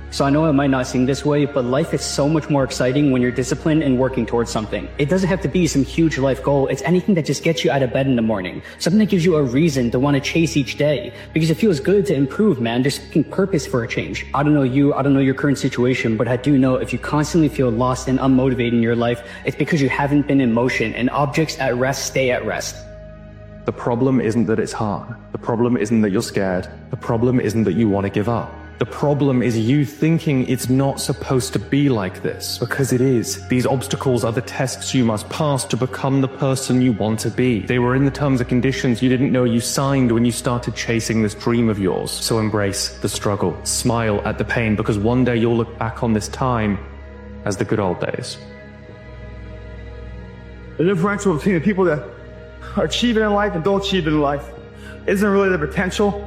Speaker 3: So I know it might not seem this way, but life is so much more exciting when you're disciplined and working towards something. It doesn't have to be some huge life goal. It's anything that just gets you out of bed in the morning. Something that gives you a reason to want to chase each day. Because it feels good to improve, man. There's fucking purpose for a change. I don't know you, I don't know your current situation, but I do know if you constantly feel lost and unmotivated in your life, it's because you haven't been in motion, and objects at rest stay at rest.
Speaker 8: The problem isn't that it's hard. The problem isn't that you're scared. The problem isn't that you want to give up. The problem is you thinking it's not supposed to be like this, because it is. These obstacles are the tests you must pass to become the person you want to be. They were in the terms and conditions you didn't know you signed when you started chasing this dream of yours. So embrace the struggle. Smile at the pain, because one day you'll look back on this time as the good old days.
Speaker 17: The differential between the people that are achieving in life and don't achieve in life isn't really the potential,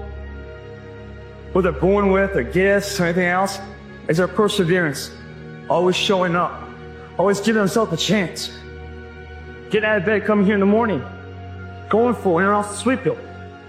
Speaker 17: what they're born with, their gifts, or anything else. It's their perseverance, always showing up, always giving themselves a chance. Getting out of bed, coming here in the morning, going for it, and off the sweep hill.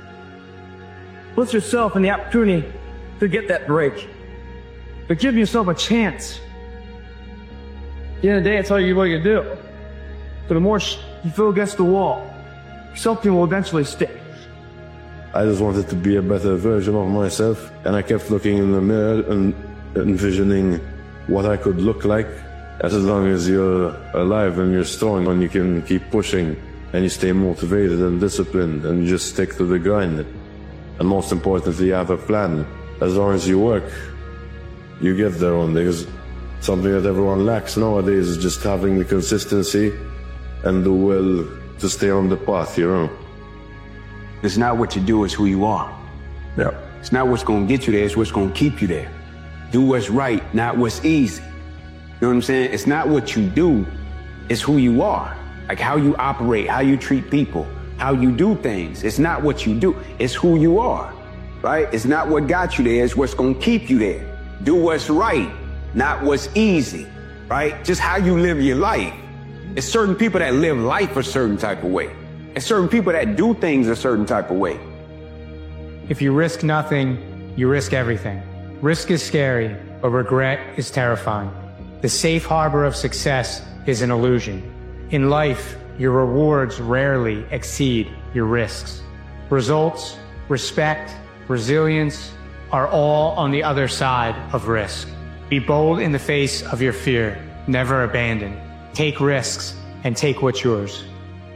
Speaker 17: Put yourself in the opportunity to get that break, to give yourself a chance. At the end of the day, it's all you want to do. So the more you feel against the wall, something will eventually stick.
Speaker 10: I just wanted to be a better version of myself, and I kept looking in the mirror and envisioning what I could look like. As long as you're alive and you're strong and you can keep pushing and you stay motivated and disciplined and you just stick to the grind. And most importantly, you have a plan. As long as you work, you get there one day. Because something that everyone lacks nowadays is just having the consistency and the will to stay on the path, you know.
Speaker 16: It's not what you do, it's who you are.
Speaker 10: Yeah.
Speaker 16: It's not what's gonna get you there, it's what's gonna keep you there. Do what's right, not what's easy. You know what I'm saying? It's not what you do, it's who you are. Like how you operate, how you treat people, how you do things. It's not what you do, it's who you are, right? It's not what got you there, it's what's gonna keep you there. Do what's right, not what's easy, right? Just how you live your life. It's certain people that live life a certain type of way. And certain people that do things a certain type of way.
Speaker 19: If you risk nothing, you risk everything. Risk is scary, but regret is terrifying. The safe harbor of success is an illusion. In life, your rewards rarely exceed your risks. Results, respect, resilience are all on the other side of risk. Be bold in the face of your fear. Never abandon. Take risks and take what's yours.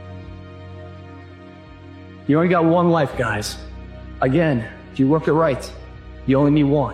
Speaker 17: You only got one life, guys. Again, if you work it right, you only need one.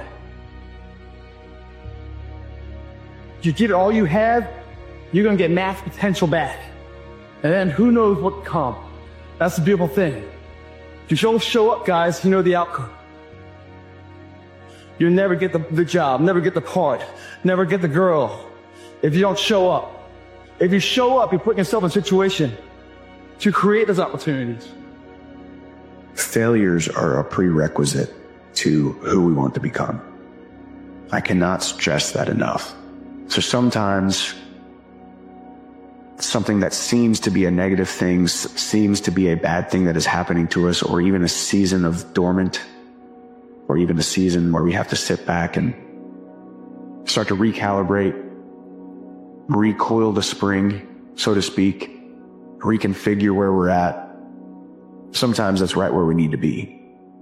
Speaker 17: You get all you have, you're gonna get max potential back. And then who knows what comes. That's the beautiful thing. If you don't show up, guys, you know the outcome. You'll never get the job, never get the part, never get the girl if you don't show up. If you show up, you're putting yourself in a situation to create those opportunities.
Speaker 20: Failures are a prerequisite to who we want to become. I cannot stress that enough. So sometimes something that seems to be a negative thing, seems to be a bad thing that is happening to us, or even a season of dormant, or even a season where we have to sit back and start to recalibrate, recoil the spring, so to speak, reconfigure where we're at. Sometimes that's right where we need to be.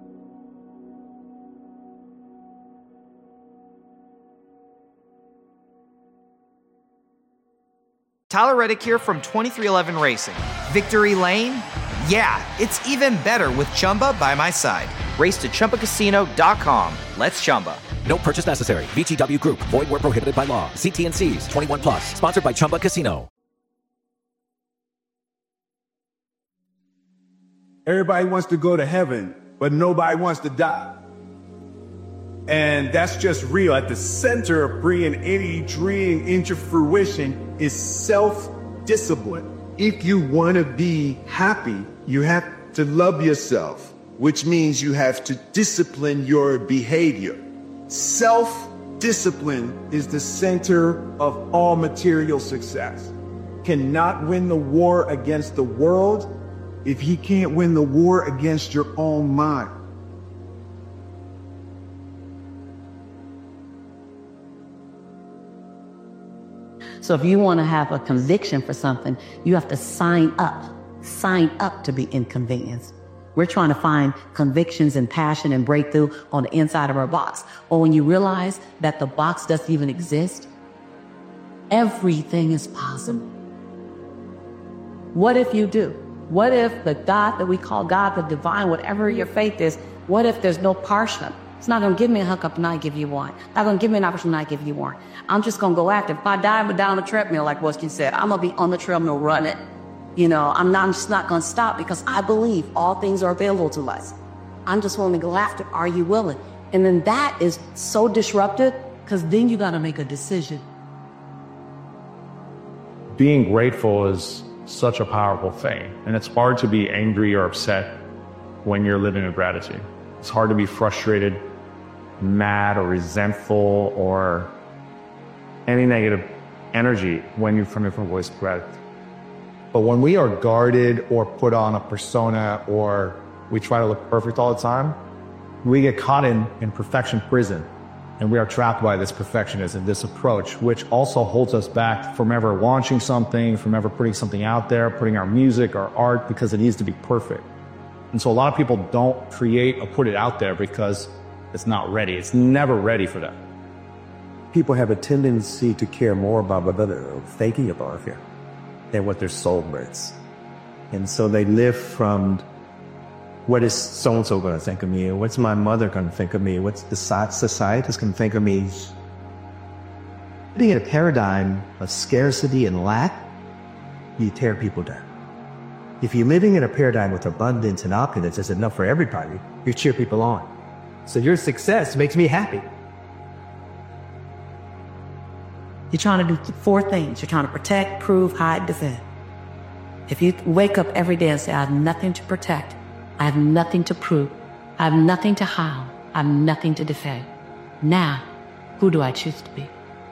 Speaker 21: Tyler Reddick here from 23XI Racing. Victory Lane? Yeah, it's even better with Chumba by my side. Race to ChumbaCasino.com. Let's Chumba.
Speaker 22: No purchase necessary. VGW Group. Void where prohibited by law. See T&Cs. 21 plus. Sponsored by Chumba Casino.
Speaker 14: Everybody wants to go to heaven, but nobody wants to die. And that's just real. At the center of bringing any dream into fruition is self-discipline. If you want to be happy, you have to love yourself, which means you have to discipline your behavior. Self-discipline is the center of all material success. Cannot win the war against the world if he can't win the war against your own mind.
Speaker 1: So if you want to have a conviction for something, you have to sign up to be inconvenienced. We're trying to find convictions and passion and breakthrough on the inside of our box. Or when you realize that the box doesn't even exist, everything is possible. What if you do? What if the God that we call God, the divine, whatever your faith is, what if there's no partial? It's not going to give me a hookup and I give you one. Not going to give me an opportunity and I give you one. I'm just going to go after it. If I dive down the treadmill, like what you said, I'm going to be on the treadmill running. You know, I'm just not going to stop because I believe all things are available to us. I'm just willing to go after it. Are you willing? And then that is so disruptive because then you got to make a decision.
Speaker 4: Being grateful is such a powerful thing. And it's hard to be angry or upset when you're living with gratitude. It's hard to be frustrated, mad, or resentful, or any negative energy when you're from a different voice of gratitude.
Speaker 7: But when we are guarded or put on a persona or we try to look perfect all the time, we get caught in perfection prison. And we are trapped by this perfectionism, this approach, which also holds us back from ever launching something, from ever putting something out there, putting our music, our art, because it needs to be perfect. And so a lot of people don't create or put it out there because it's not ready. It's never ready for them.
Speaker 6: People have a tendency to care more about what they're thinking about here than what their soul brings. And so they live from, what is so-and-so going to think of me? What's my mother going to think of me? What's the society going to think of me? Living in a paradigm of scarcity and lack, you tear people down. If you're living in a paradigm with abundance and opulence, there's enough for everybody, you cheer people on. So your success makes me happy.
Speaker 1: You're trying to do 4 things. You're trying to protect, prove, hide, defend. If you wake up every day and say, I have nothing to protect, I have nothing to prove, I have nothing to hide, I have nothing to defend. Now, who do I choose to be?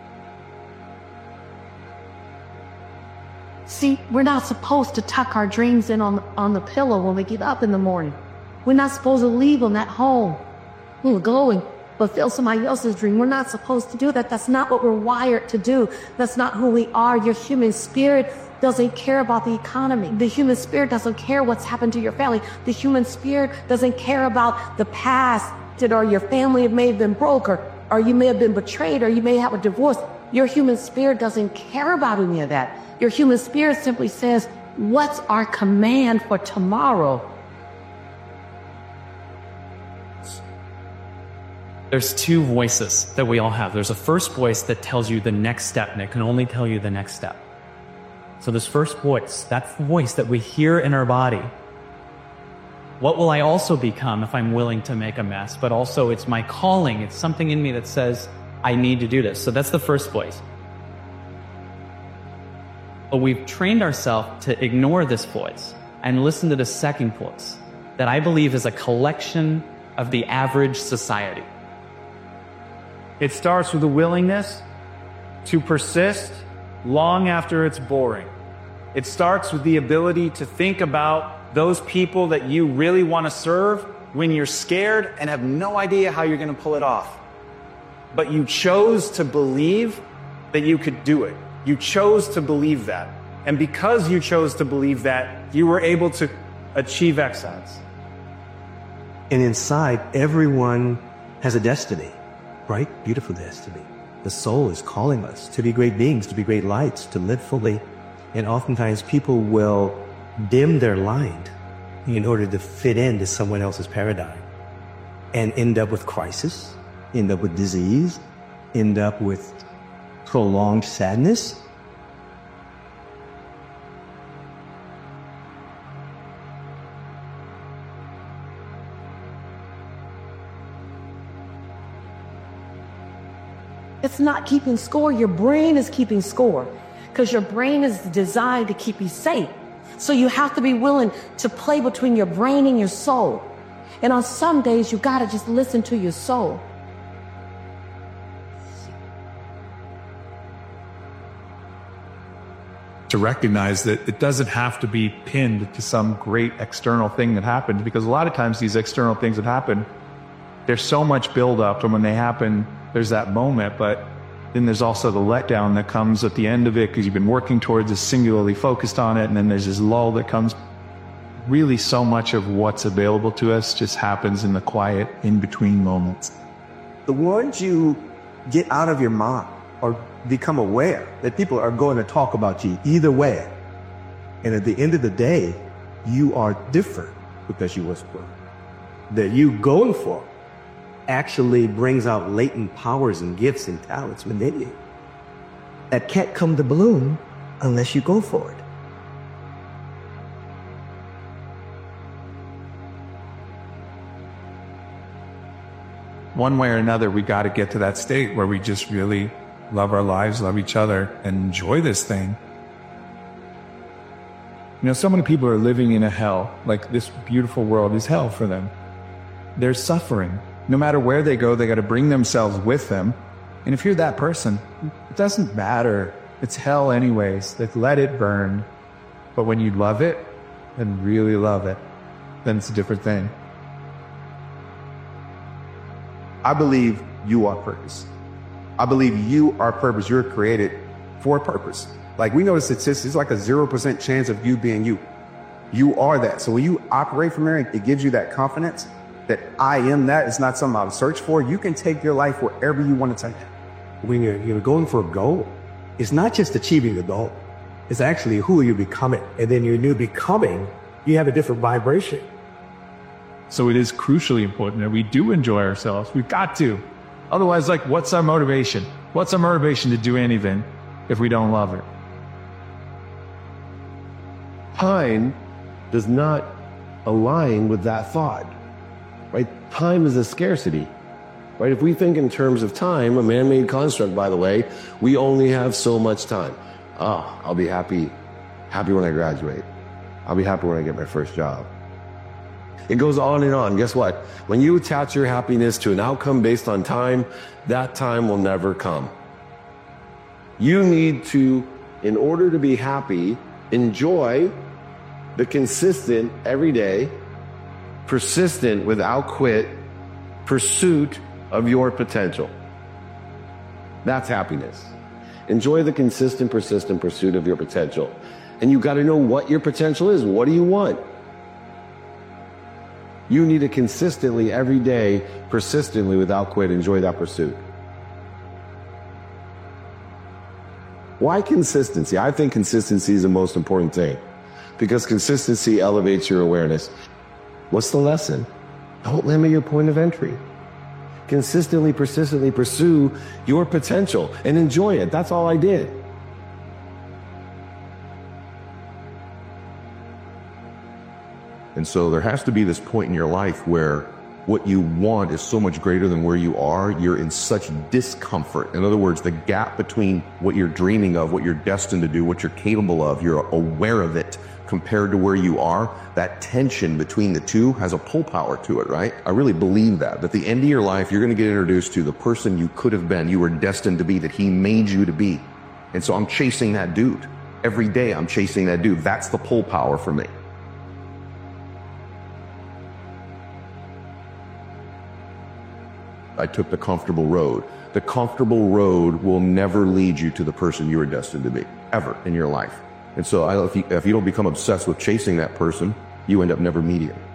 Speaker 1: See, we're not supposed to tuck our dreams in on the pillow when we get up in the morning. We're not supposed to leave them at home. We're going, fulfill somebody else's dream. We're not supposed to do that. That's not what we're wired to do. That's not who we are. Your human spirit doesn't care about the economy. The human spirit doesn't care what's happened to your family. The human spirit doesn't care about the past, or your family may have been broke, or you may have been betrayed, or you may have a divorce. Your human spirit doesn't care about any of that. Your human spirit simply says, what's our command for tomorrow?
Speaker 11: There's 2 voices that we all have. There's a first voice that tells you the next step, and it can only tell you the next step. So this first voice, that voice that we hear in our body, what will I also become if I'm willing to make a mess? But also it's my calling. It's something in me that says, I need to do this. So that's the first voice. But we've trained ourselves to ignore this voice and listen to the second voice that I believe is a collection of the average society.
Speaker 4: It starts with a willingness to persist long after it's boring. It starts with the ability to think about those people that you really want to serve when you're scared and have no idea how you're going to pull it off. But you chose to believe that you could do it. You chose to believe that. And because you chose to believe that, you were able to achieve excellence.
Speaker 6: And inside, everyone has a destiny, right? Beautiful destiny. The soul is calling us to be great beings, to be great lights, to live fully. And oftentimes people will dim their light in order to fit into someone else's paradigm and end up with crisis, end up with disease, end up with prolonged sadness.
Speaker 1: It's not keeping score. Your brain is keeping score because your brain is designed to keep you safe. So you have to be willing to play between your brain and your soul. And on some days, you got to just listen to your soul.
Speaker 24: To recognize that it doesn't have to be pinned to some great external thing that happened, because a lot of times these external things that happen, there's so much buildup, and when they happen, there's that moment, but
Speaker 4: then there's also the letdown that comes at the end of it because you've been working towards this, singularly focused on it, and then there's this lull that comes. Really, so much of what's available to us just happens in the quiet, in-between moments.
Speaker 12: The ones you get out of your mind or become aware that people are going to talk about you either way. And at the end of the day, you are different because you whisper. That you going for actually brings out latent powers and gifts and talents within you that can't come to bloom unless you go for it.
Speaker 4: One way or another, we got to get to that state where we just really love our lives, love each other, and enjoy this thing. You know, so many people are living in a hell. Like, this beautiful world is hell for them. They're suffering. No matter where they go, they got to bring themselves with them. And if you're that person, it doesn't matter. It's hell anyways. Like, let it burn. But when you love it and really love it, then it's a different thing.
Speaker 7: I believe you are purpose. I believe you are purpose. You're created for a purpose. Like, we know the statistics, it's like a 0% chance of you being you. You are that. So when you operate from there, it gives you that confidence that I am that. It's not something I've searched for. You can take your life wherever you want to take it. When you're going for a goal, it's not just achieving the goal. It's actually who you're becoming. And then your new becoming, you have a different vibration.
Speaker 4: So it is crucially important that we do enjoy ourselves. We've got to. Otherwise, like, what's our motivation? What's our motivation to do anything if we don't love it?
Speaker 10: Time does not align with that thought, right? Time is a scarcity, right? If we think in terms of time, a man-made construct, by the way, we only have so much time. Oh, I'll be happy when I graduate. I'll be happy when I get my first job. It goes on and on. Guess what? When you attach your happiness to an outcome based on time, that time will never come. You need to, in order to be happy, enjoy the consistent, everyday, persistent, without quit, pursuit of your potential. That's happiness. Enjoy the consistent, persistent pursuit of your potential. And you got to know what your potential is. What do you want? You need to consistently, every day, persistently, without quit, enjoy that pursuit. Why consistency? I think consistency is the most important thing because consistency elevates your awareness. What's the lesson? Don't limit your point of entry. Consistently, persistently pursue your potential and enjoy it. That's all I did.
Speaker 13: And so there has to be this point in your life where what you want is so much greater than where you are. You're in such discomfort. In other words, the gap between what you're dreaming of, what you're destined to do, what you're capable of, you're aware of it compared to where you are. That tension between the two has a pull power to it, right? I really believe that. At the end of your life, you're going to get introduced to the person you could have been, you were destined to be, that he made you to be. And so I'm chasing that dude. Every day I'm chasing that dude. That's the pull power for me. I took the comfortable road. The comfortable road will never lead you to the person you are destined to be, ever in your life. And so if you don't become obsessed with chasing that person, you end up never meeting him.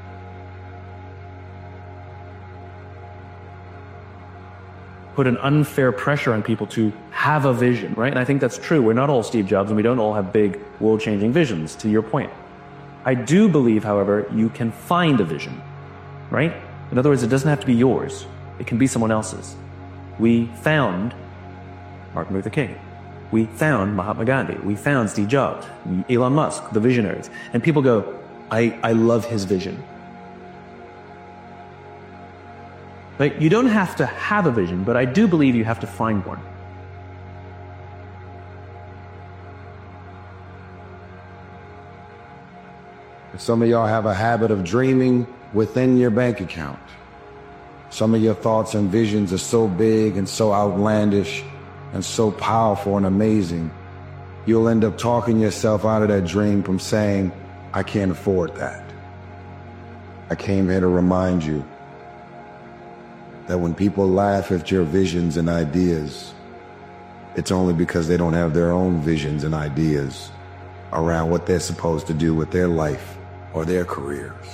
Speaker 11: Put an unfair pressure on people to have a vision, right? And I think that's true. We're not all Steve Jobs, and we don't all have big, world-changing visions, to your point. I do believe, however, you can find a vision, right? In other words, it doesn't have to be yours. It can be someone else's. We found Martin Luther King. We found Mahatma Gandhi. We found Steve Jobs, Elon Musk, the visionaries. And people go, I love his vision. Like, you don't have to have a vision, but I do believe you have to find one.
Speaker 15: Some of y'all have a habit of dreaming within your bank account. Some of your thoughts and visions are so big and so outlandish and so powerful and amazing, you'll end up talking yourself out of that dream from saying, I can't afford that. I came here to remind you that when people laugh at your visions and ideas, it's only because they don't have their own visions and ideas around what they're supposed to do with their life or their careers.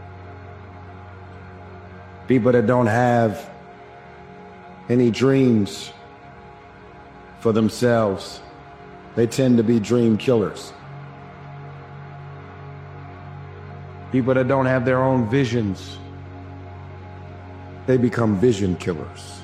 Speaker 15: People that don't have any dreams for themselves, they tend to be dream killers. People that don't have their own visions, they become vision killers.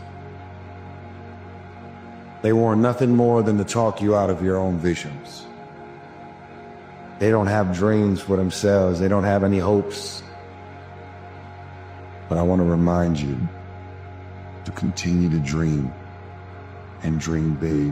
Speaker 15: They want nothing more than to talk you out of your own visions. They don't have dreams for themselves. They don't have any hopes. But I want to remind you to continue to dream and dream big.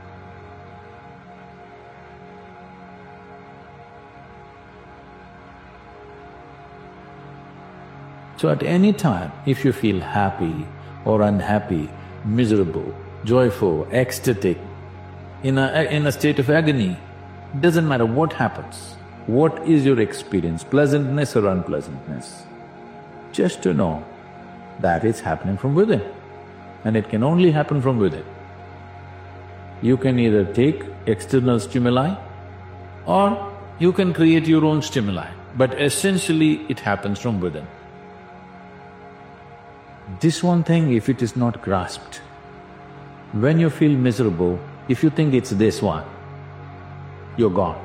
Speaker 5: So at any time, if you feel happy or unhappy, miserable, joyful, ecstatic, in a state of agony, doesn't matter what happens, what is your experience, pleasantness or unpleasantness, just to know that it's happening from within, and it can only happen from within. You can either take external stimuli or you can create your own stimuli, but essentially it happens from within. This one thing, if it is not grasped, when you feel miserable, if you think it's this one, you're gone.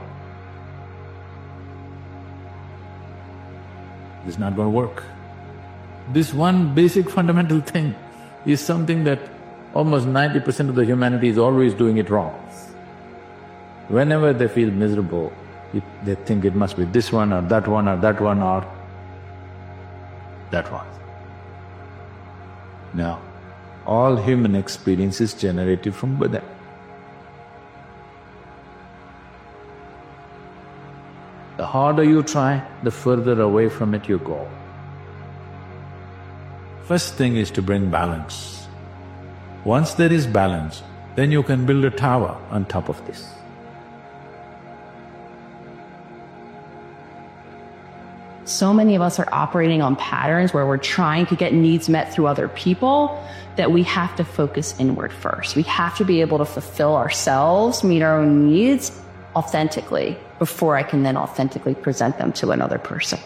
Speaker 5: It's not going to work. This one basic fundamental thing is something that almost 90% of the humanity is always doing it wrong. Whenever they feel miserable, they think it must be this one or that one or that one or that one. No, all human experience is generated from within. The harder you try, the further away from it you go. First thing is to bring balance. Once there is balance, then you can build a tower on top of this.
Speaker 9: So many of us are operating on patterns where we're trying to get needs met through other people that we have to focus inward first. We have to be able to fulfill ourselves, meet our own needs authentically before I can then authentically present them to another person.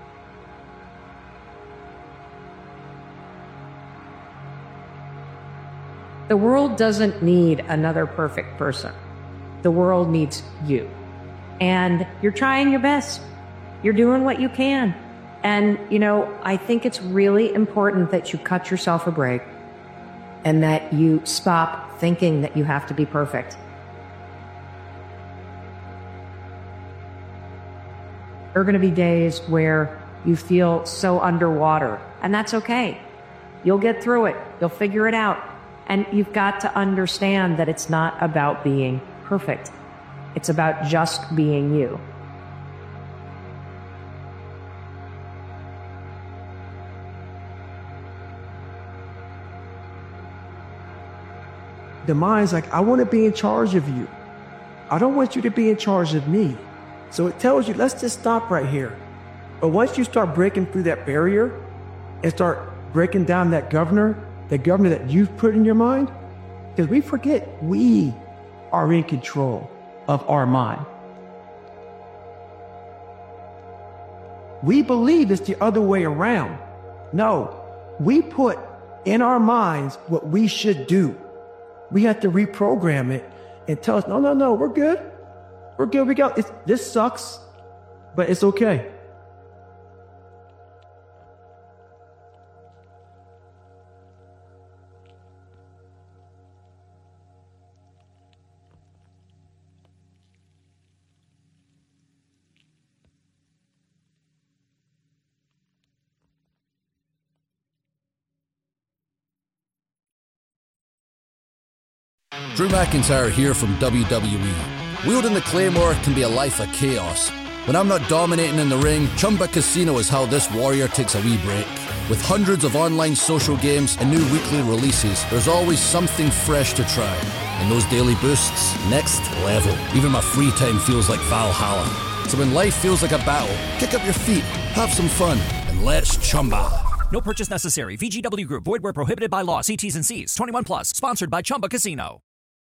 Speaker 1: The world doesn't need another perfect person. The world needs you. And you're trying your best. You're doing what you can. And, I think it's really important that you cut yourself a break and that you stop thinking that you have to be perfect. There are going to be days where you feel so underwater, and that's okay. You'll get through it. You'll figure it out. And you've got to understand that it's not about being perfect. It's about just being you.
Speaker 12: The mind's like, I want to be in charge of you. I don't want you to be in charge of me. So it tells you, let's just stop right here. But once you start breaking through that barrier and start breaking down that governor that you've put in your mind, because we forget we are in control of our mind. We believe it's the other way around. No, we put in our minds what we should do. We have to reprogram it and tell us, no, we're good. We're good, we got it. This sucks, but it's okay.
Speaker 18: Drew McIntyre here from WWE. Wielding the Claymore can be a life of chaos. When I'm not dominating in the ring, Chumba Casino is how this warrior takes a wee break. With hundreds of online social games and new weekly releases, there's always something fresh to try. And those daily boosts, next level. Even my free time feels like Valhalla. So when life feels like a battle, kick up your feet, have some fun, and let's Chumba.
Speaker 22: No purchase necessary. VGW Group. Void where prohibited by law. See T's and C's. 21 plus. Sponsored by Chumba Casino.